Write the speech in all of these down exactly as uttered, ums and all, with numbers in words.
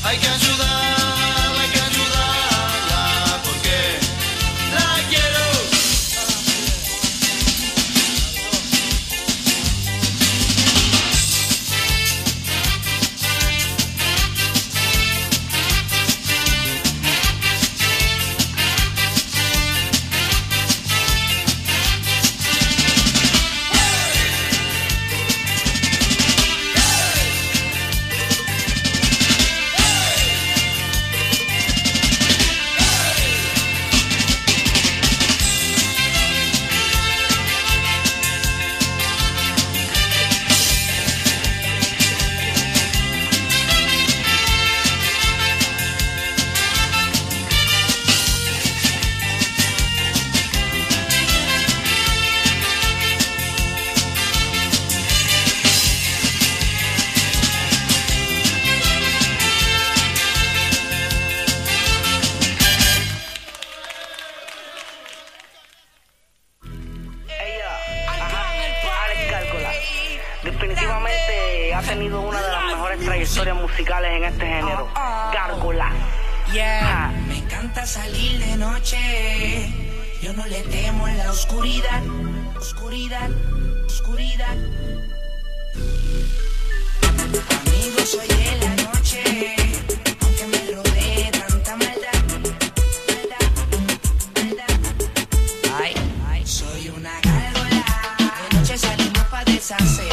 hay que ayudarla, hay que ayudarla, porque la quiero. Definitivamente ha tenido una de las mejores trayectorias musicales en este género. Gárgolas. Yeah. Me encanta salir de noche. Yo no le temo a la oscuridad. Oscuridad, oscuridad. Amigo, soy de la noche. Aunque me rodee tanta maldad. Maldad, maldad. Ay, ay, soy una gárgola. De noche salimos pa' deshacer.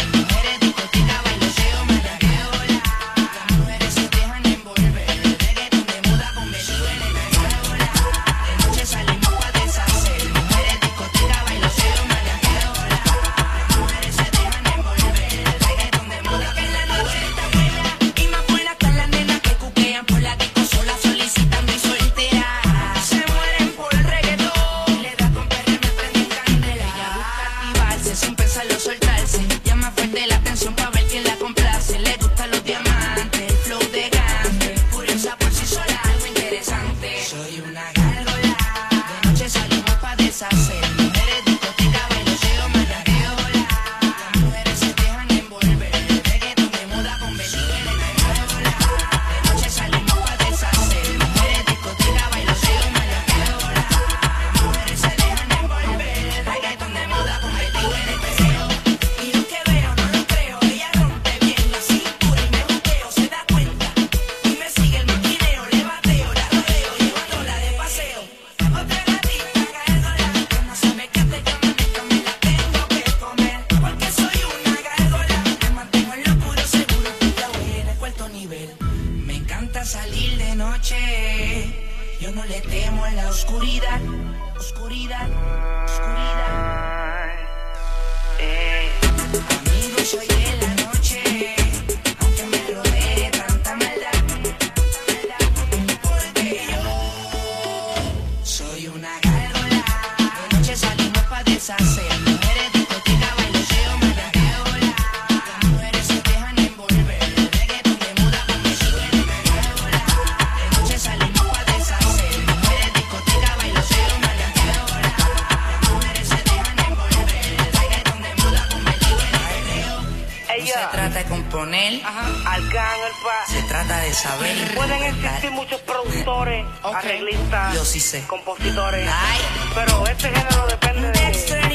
Compositores, ay, pero este género depende de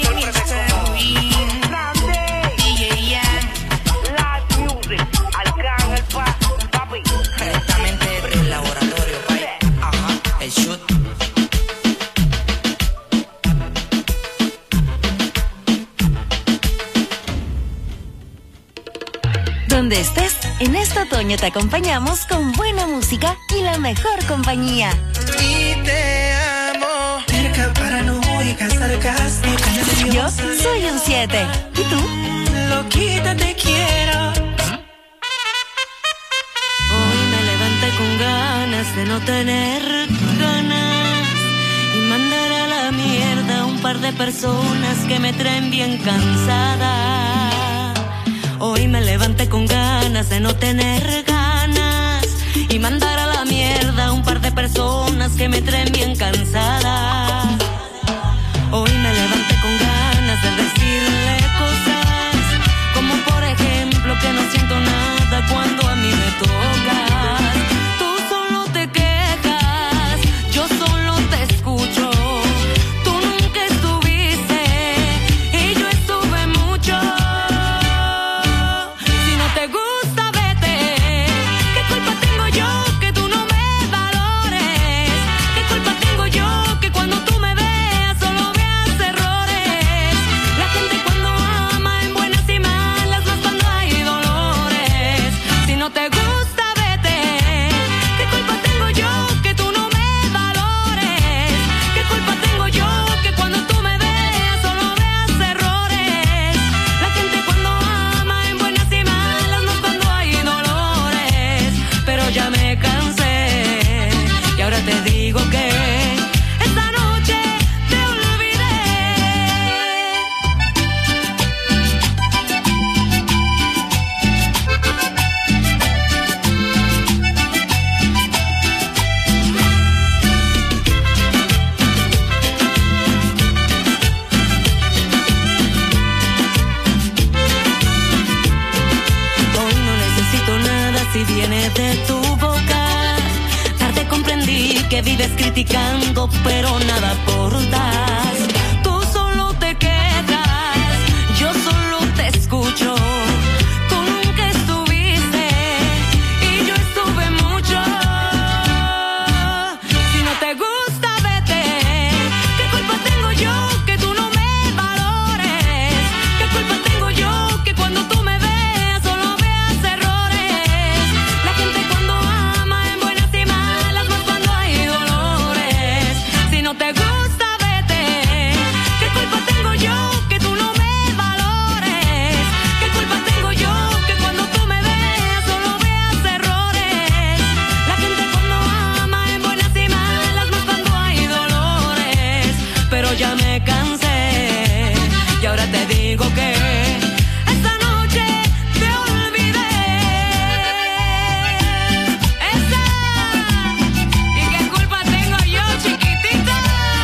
D J Ian, Live Music, Arcángel Paz, papi, directamente del laboratorio, papi. Ajá, el shoot. Donde estés, en este otoño te acompañamos con buena música y la mejor compañía. Y te amo. Cerca, paranoica, sarcástica. Yo soy un siete. ¿Y tú? Loquita, te quiero. Hoy me levanté con ganas de no tener ganas y mandar a la mierda a un par de personas que me traen bien cansada. Hoy me levanté con ganas de no tener ganas y mandar a la mierda a un par de personas que me traen bien cansada. Hoy me levanté con ganas de decirle cosas como por ejemplo que no siento nada cuando a mí me tocas. Tú que vives criticando, pero nada aportas. Tú solo te quedas, yo solo te escucho. Tú nunca estuviste y yo estuve mucho. Si no te gusta, vete. ¿Qué culpa tengo yo que tú no me valores? ¿Qué culpa tengo yo que cuando tú me veas solo veas errores? La gente cuando ama en buenas y malas, más cuando hay dolores. Si no te gusta, vete. ¿Qué culpa tengo yo que tú no me valores? ¿Qué culpa tengo yo que cuando tú me veas solo veas errores? La gente cuando ama en buenas y malas, más cuando hay dolores. Pero ya me cansé y ahora te digo que esta noche te olvidé. Esa. ¿Y qué culpa tengo yo, chiquitito?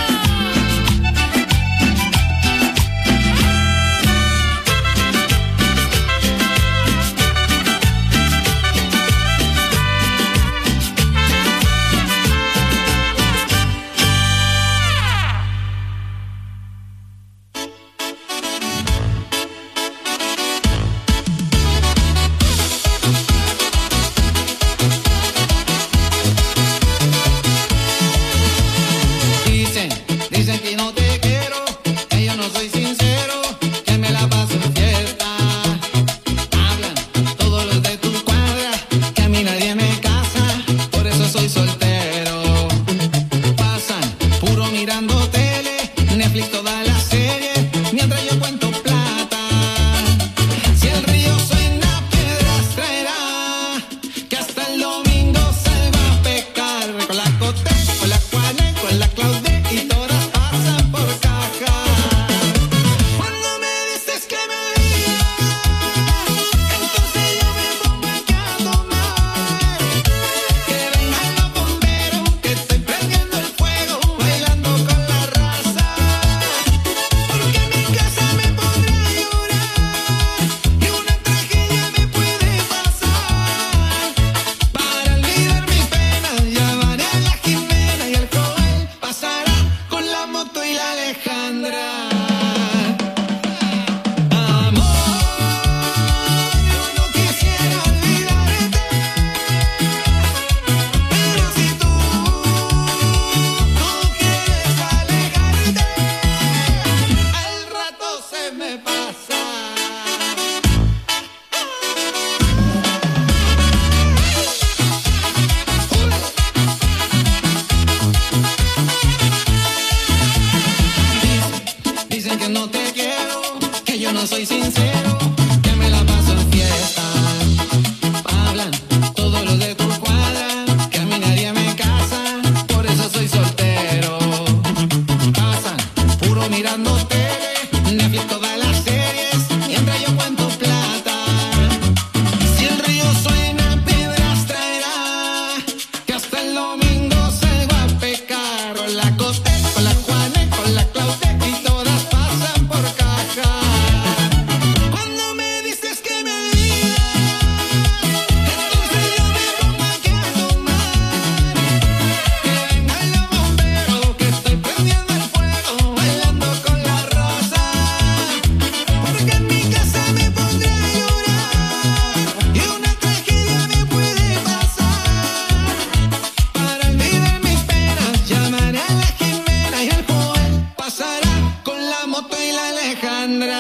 Dicen, dicen que no te quiero, que yo no soy sincero, que me la paso en fiesta. Hablan todos los de tu cuadra, que a mí nadie me casa, por eso soy soltero. Pasan puro mirando tele, Netflix toda la serie, mientras yo cuento plata. Si el río suena, piedras traerá, que hasta el domingo salgo a pecar. Con la Cote, con la Juana, con la Claudia y todas pasan por caja. Cuando me dices que me digas, entonces yo me pongo aquí a tomar. Que vengan los bomberos, que estoy prendiendo el fuego, bailando con la raza. Porque en mi casa me pondré a llorar y una tragedia me puede pasar. Para olvidar mis penas llamaré a la Jimena y el Joel pasará con la moto y la Alejandra. Amor, yo no quisiera olvidarte, pero si tú, tú quieres alejarte, al rato se me pasa. Dicen que no te quiero, que yo no soy sincero, que me la paso en fiesta. Hablan todos los de tu cuadra, que a mí nadie me casa, por eso soy soltero. Pasan puro mirando tele, Netflix todas las series, mientras yo cuento plata. Si el río suena, piedras traerá, que hasta el domingo salgo a pecar. Con la Cote, con la Juana, con la Claudia y todas pasan por caja. Cuando me dices que me digas, entonces yo me pongo aquí a tomar. Que vengan los bomberos, que estoy prendiendo el fuego, bailando con la raza. Porque en mi casa me pondré a llorar y una tragedia me puede pasar. Para olvidar mis penas llamaré a la Jimena y el Joel pasará con la moto y la Alejandra.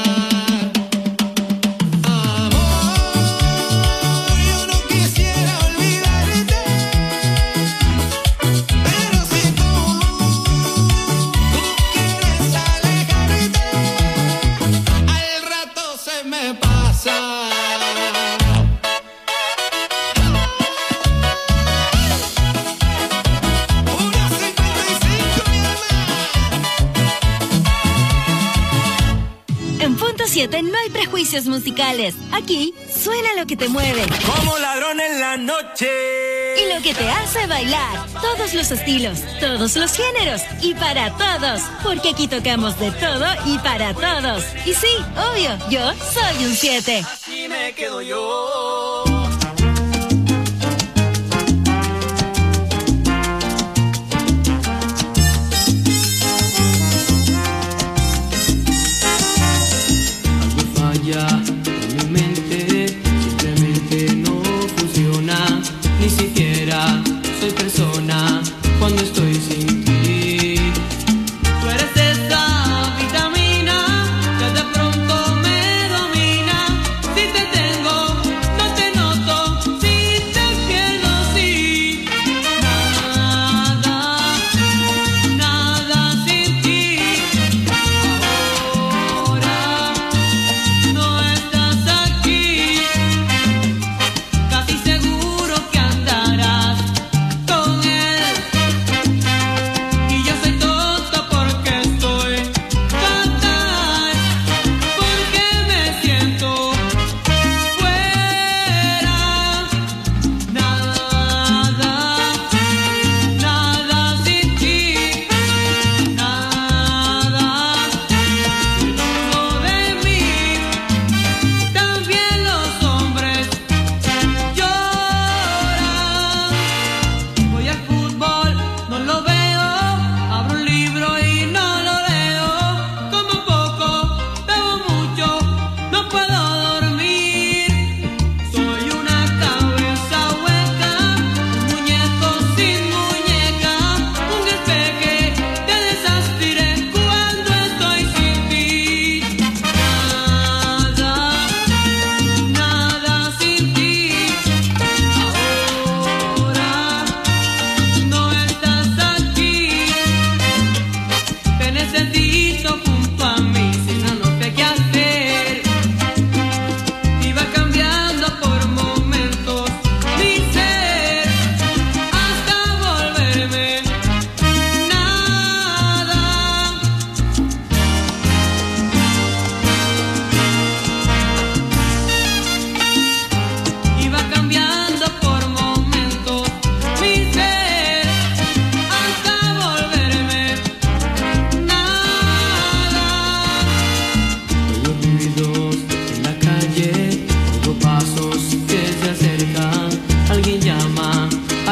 Amor, yo no quisiera olvidarte, pero si tú, tú quieres alejarte, al rato se me pasa. Una cincuenta y cinco, mi hermano. En punto siete no hay prejuicios musicales. Aquí suena lo que te mueve Como ladrón en la noche. y lo que te hace bailar. Todos los estilos, todos los géneros y para todos. Porque aquí tocamos de todo y para todos. Y sí, obvio, yo soy un siete. Así me quedo yo.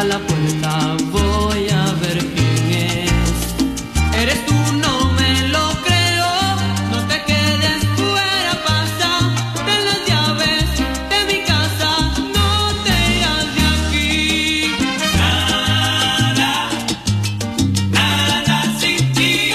a la puerta, voy a ver quién es. Eres tú, no me lo creo, no te quedes fuera, pasa, ten las llaves de mi casa, no te irás de aquí. Nada, nada sin ti.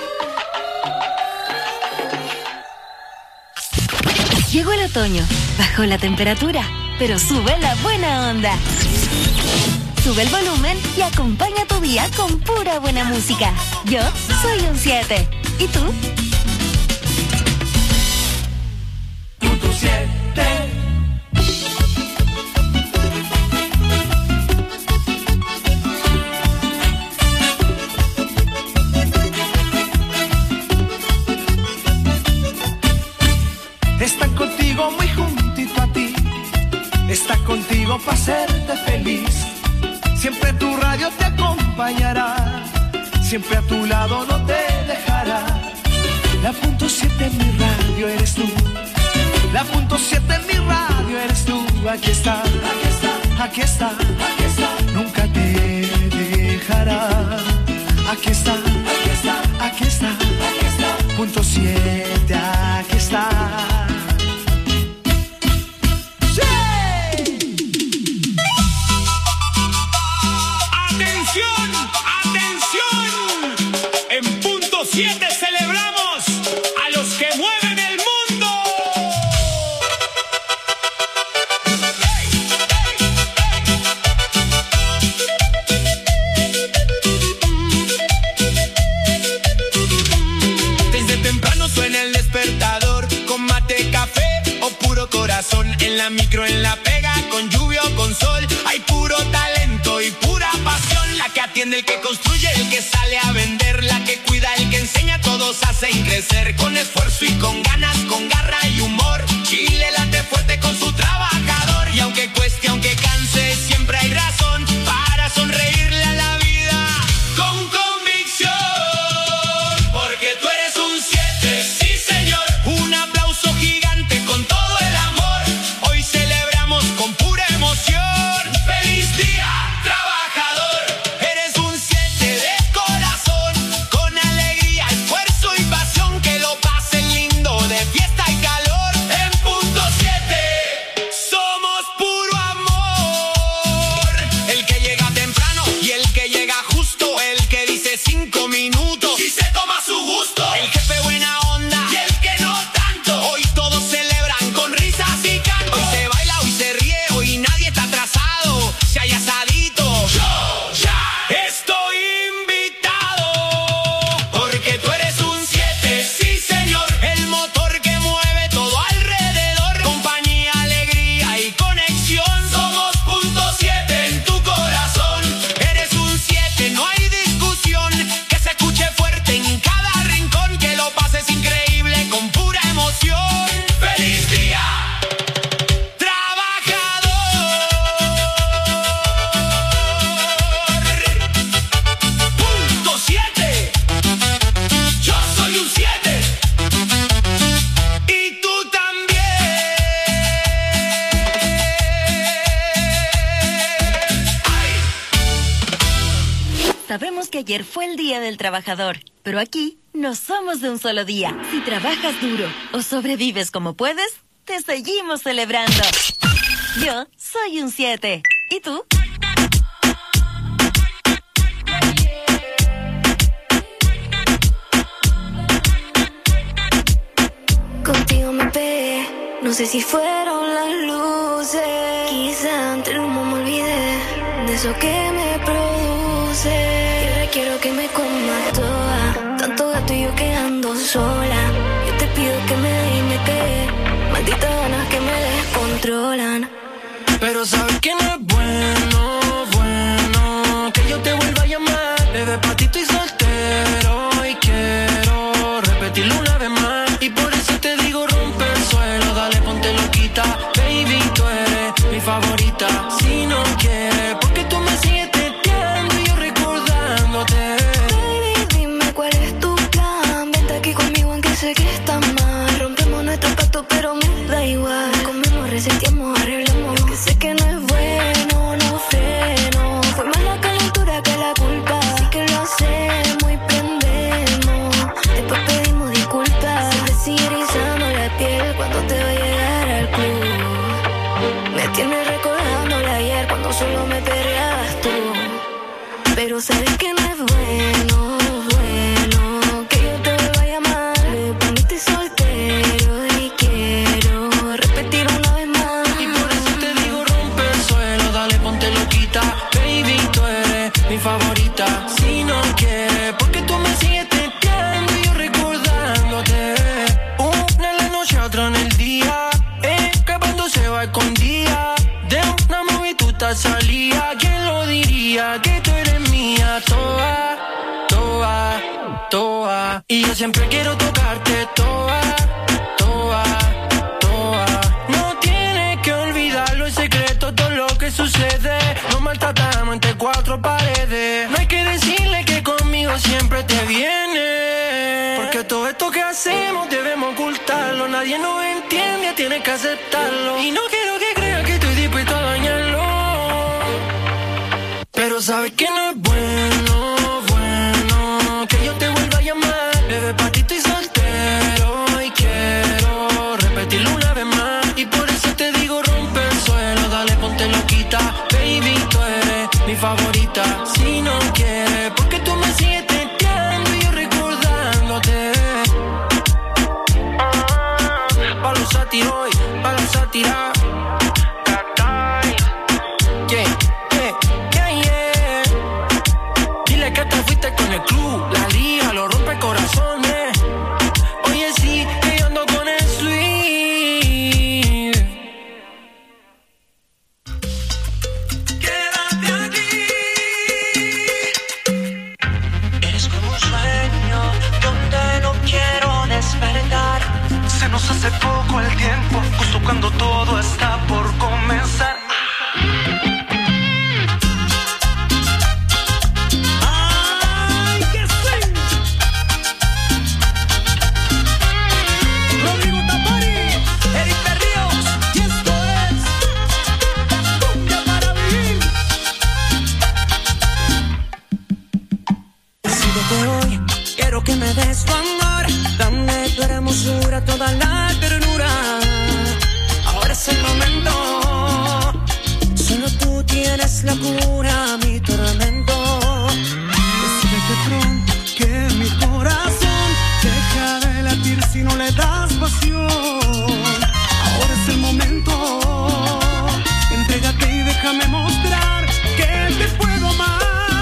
Llegó el otoño, Bajó la temperatura, pero sube la buena onda. Sube el volumen y acompaña tu día con pura buena música. Yo soy un siete. ¿Y tú? Punto siete. Están contigo muy juntito a ti, está contigo para hacerte feliz. Siempre tu radio te acompañará, siempre a tu lado no te dejará. La punto siete en mi radio eres tú, la punto siete en mi radio eres tú. Aquí está, aquí está, aquí está, aquí está. Nunca te dejará. Aquí está, aquí está, aquí está, aquí está. Punto siete, aquí está. siete celebramos a los que mueven el mundo. Desde temprano suena el despertador, con mate, café o puro corazón. En la micro, en la pega, con lluvia o con sol, hay puro talento y pura pasión. La que atiende, el que construye, el que sale a vender, la que cuida, el que enseña, todos hacen crecer. Con esfuerzo y con ganas, con garra y humor, Chile late fuerte con su trabajador. Y aunque cueste, aunque canse, siempre hay razón para sonreírle a la vida con convicción. Porque tú eres un siete, sí señor. Un aplauso gigante con todo el amor. Hoy celebramos con pura emoción. ¡Feliz día, trabajador! Eres un siete de corazón, con alegría, esfuerzo y pasión. Que lo pasen lindo de fiesta y calor. En punto siete somos puro amor. El que llega temprano y el que llega justo, el que dice cinco minutos y se toma su gusto. El jefe buena onda y el que no tanto. Hoy todos celebran con risas y canto. Hoy se baila, hoy se ríe, hoy nadie está atrasado. Si hay asadito, yo ya estoy invitado. Porque tú eres un siete, sí señor. El motor que mueve todo alrededor. Compañía, alegría y conexión. Somos punto siete en tu corazón. Eres un siete, no hay discusión. Que se escuche fuerte en cada rincón. Que lo pases increíble con pura emoción. ¡Feliz día, trabajador! Punto siete. Yo soy un siete. Y tú también. ¡Ay! Sabemos que ayer fue el Día del Trabajador, pero aquí no somos de un solo día. Si trabajas duro o sobrevives como puedes, te seguimos celebrando. Yo soy un siete. ¿Y tú? Contigo me pegué, no sé si fueron las luces. Quizá entre el humo me olvidé de eso que me produce. Y ahora quiero que me comas toda, tanto gato y yo quedando sola. Yo te pido que me dé y me quede, malditas ganas que me descontrolan. Pero sabes que no es bueno, bueno que yo te vuelva a llamar. Bebé, pa' ti estoy soltero y quiero repetirlo una vez más. Y por eso te digo rompe el suelo, dale ponte loquita. Baby, tú eres mi favorita. Si no quieres, porque tú me sigues teteando y yo recordándote. Baby, dime cuál es tu plan. Vente aquí conmigo aunque sé que está mal. Rompemos nuestro pacto pero me da igual. Comemos, reseteamos, arreglamos. Que sé que no es bueno, no freno. Fue más la calentura que la culpa. Así que lo hacemos y prendemos. Después pedimos disculpas. Se te sigue erizando la piel cuando te va a llegar al club. Me tienes recordándola ayer cuando solo me perreabas tú. Pero sabes que no es bueno, bueno que yo te vuelva a llamar. Me poniste soltero y quiero repetir una vez más. favorita. Si no quieres, porque tú me sigues testeando y yo recordándote. Una en la noche, otra en el día, escapándose va escondida. De una movie tú te salía. ¿Quién lo diría? Que tú eres mía. Toa, toa, toa. Y yo siempre quiero tocarte. Toa, toa, toa. No tienes que olvidarlo, el secreto, todo lo que sucede. Nos maltratamos entre cuatro paredes. No hay que decirle que conmigo siempre te viene. Porque todo esto que hacemos debemos ocultarlo. Nadie nos entiende, tienes que aceptarlo. Y no quiero que creas que estoy dispuesto a dañarlo. Pero sabes que no es bueno, bueno que yo te vuelva a llamar. Bebé, pa' ti estoy soltero y quiero repetirlo una vez más. Y por eso te digo, rompe el suelo, dale, ponte loquita. Baby, tú eres mi favorita. Si no quieres, porque tú me sigues testeando y yo recordándote. Pa' los sátiros, pa' la sátira. Con el club, la liga, lo rompe corazones. Oye, sí, que yo ando con el sweet. Quédate aquí. Eres como un sueño donde no quiero despertar. Se nos hace poco el tiempo, justo cuando todo está por comenzar. Que me des tu amor, dame tu hermosura, toda la ternura. Ahora es el momento, solo tú tienes la cura, mi tormento. Decídete pronto que mi corazón deja de latir si no le das pasión. Ahora es el momento, entrégate y déjame mostrar que te puedo amar.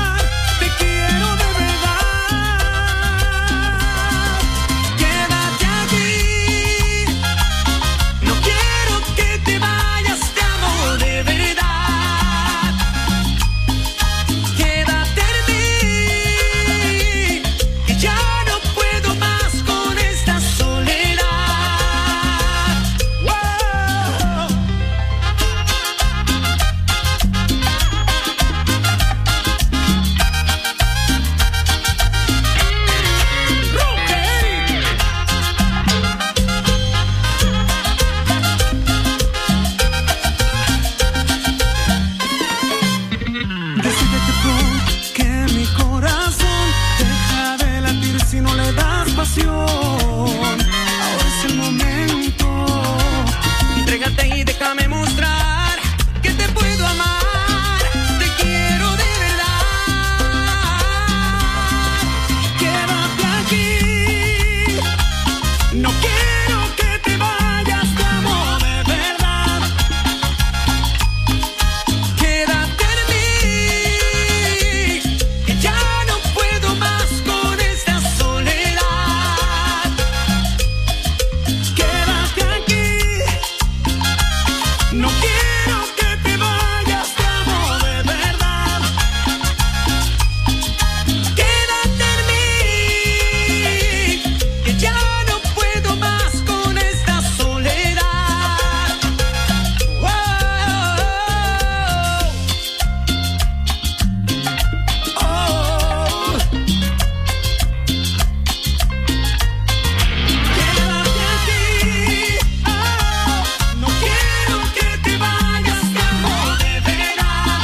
Ahora es el momento, entrégate y déjame mostrar que te puedo amar, te quiero de verdad. Quédate aquí, no quiero que te vayas, te amo de verdad. Quédate en mí, que ya no puedo más con esta soledad. Quédate aquí, no quiero que te vayas, te amo de verdad. Quédate en mí, que ya no puedo más con esta soledad. Oh, oh, oh. Quédate aquí, oh, no quiero que te vayas, te amo de verdad.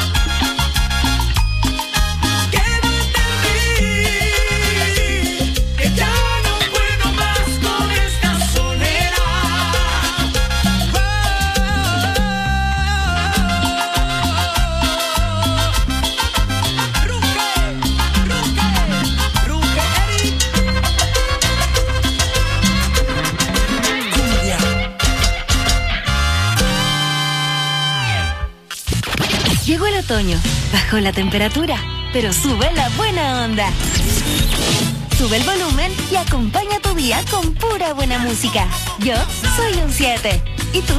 Quédate en mí, que ya no puedo más con esta soledad. Oh, Ruge, Ruge, Ruge, Eric. Cumbia. Llegó el otoño, bajó la temperatura, pero sube la buena onda. Sube el volumen y acompaña tu día con pura buena música. Yo soy un siete. ¿Y tú?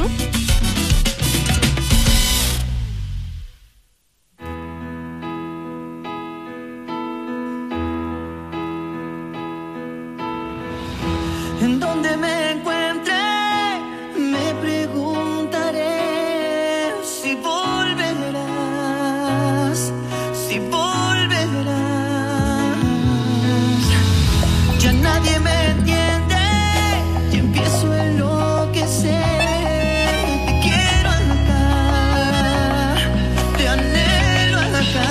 En donde me encuentre, me preguntaré si volverás, si volverás. Ya nadie me entiende y empiezo a enloquecer. Te quiero acá, te anhelo acá.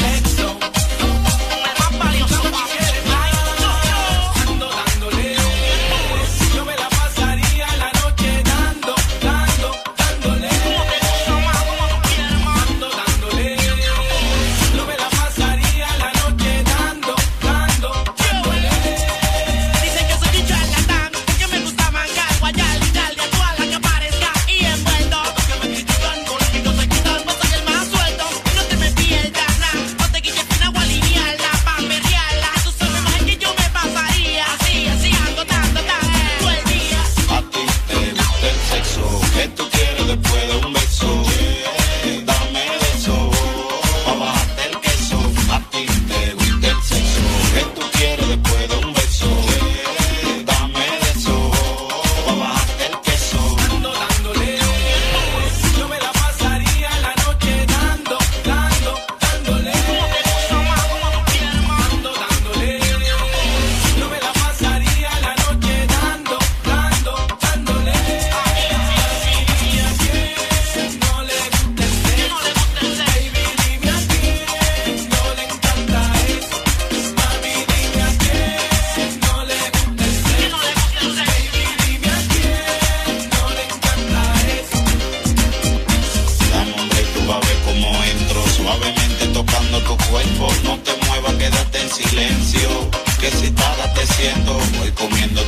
Ando dándole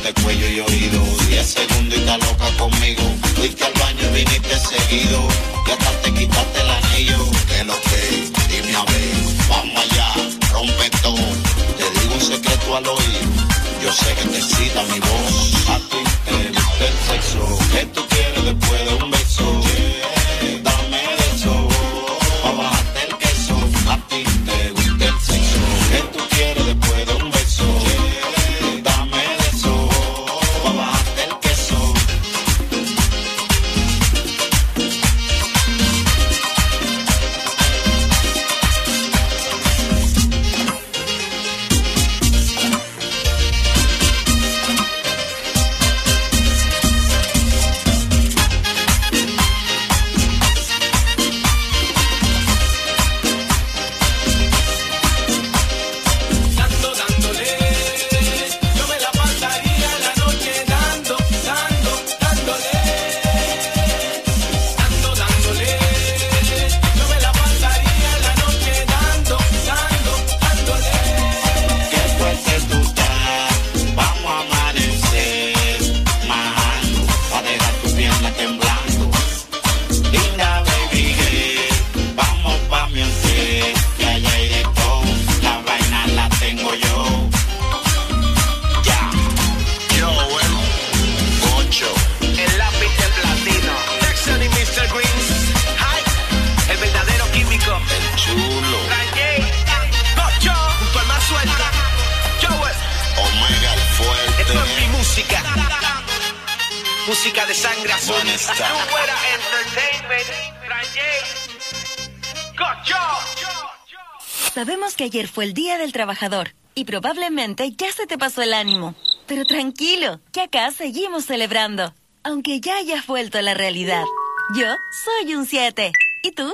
de cuello y oído. Diez segundos y está loca conmigo. Fuiste al baño y viniste seguido. Y hasta te quitaste el anillo. Que lo que, dime a ver. Vamos allá, rompe todo. Te digo un secreto al oído. Yo sé que te excita mi voz. A ti te gusta el sexo. ¿Qué tú quieres después de un beso? Yeah, dame de eso. Pa' bajarte el queso. A ti te gusta el sexo. ¿Qué tú quieres después de un beso? Yeah, dame de eso. Pa' bajarte el queso. Música de sangre azul. Sabemos que ayer fue el Día del Trabajador y probablemente ya se te pasó el ánimo. Pero tranquilo, que acá seguimos celebrando, aunque ya hayas vuelto a la realidad. Yo soy un siete. ¿Y tú?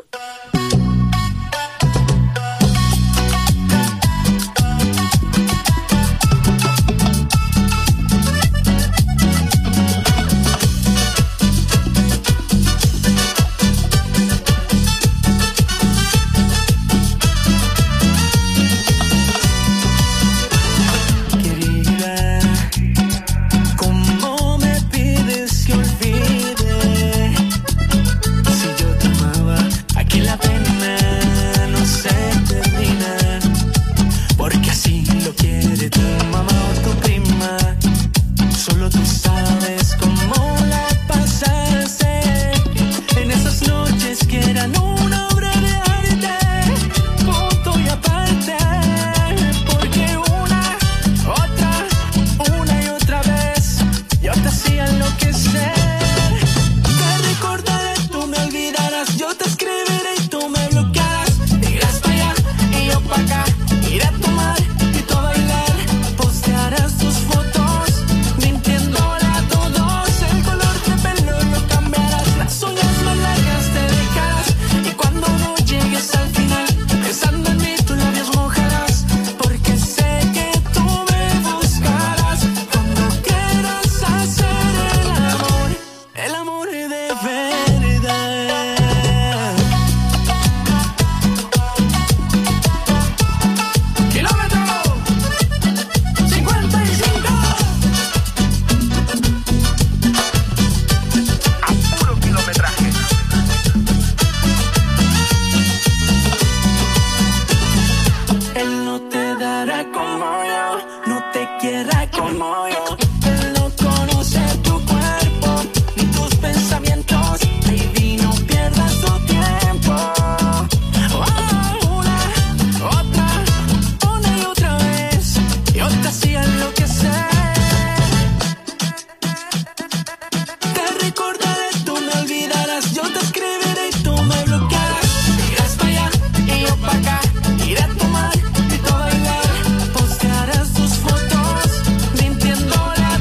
Iré a tomar y todo bailar, postearás tus fotos mintiéndole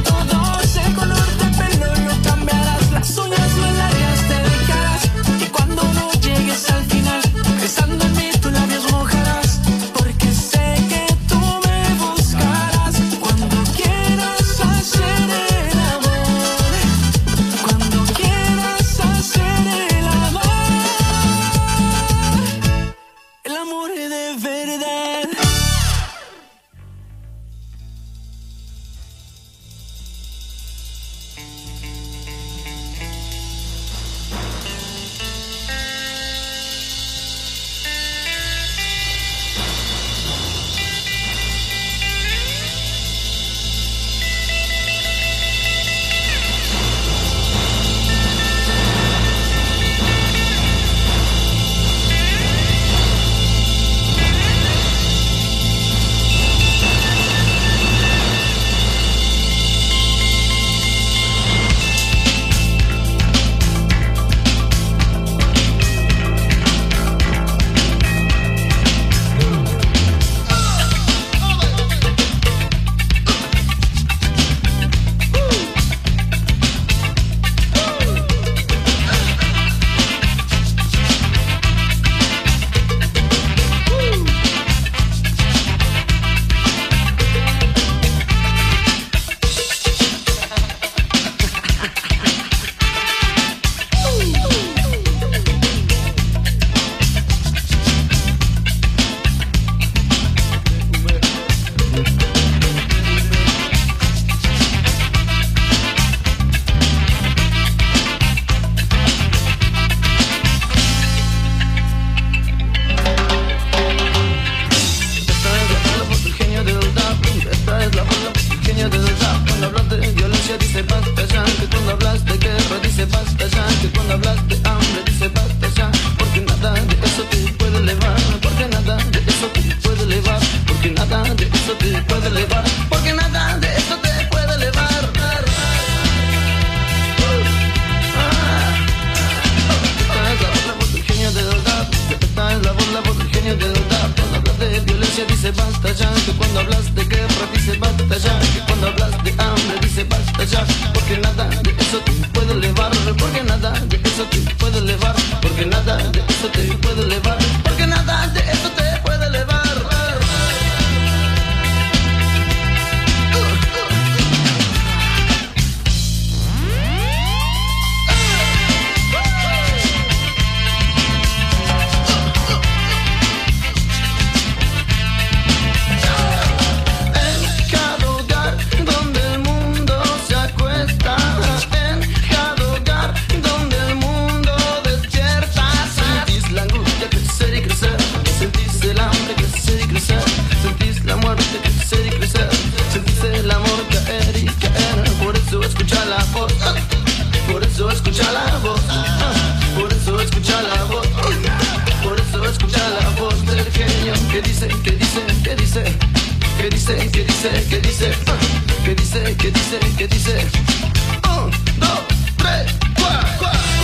dice, que dice, uh, que dice, que dice, que dice. Un, dos, tres, cuatro, cuatro.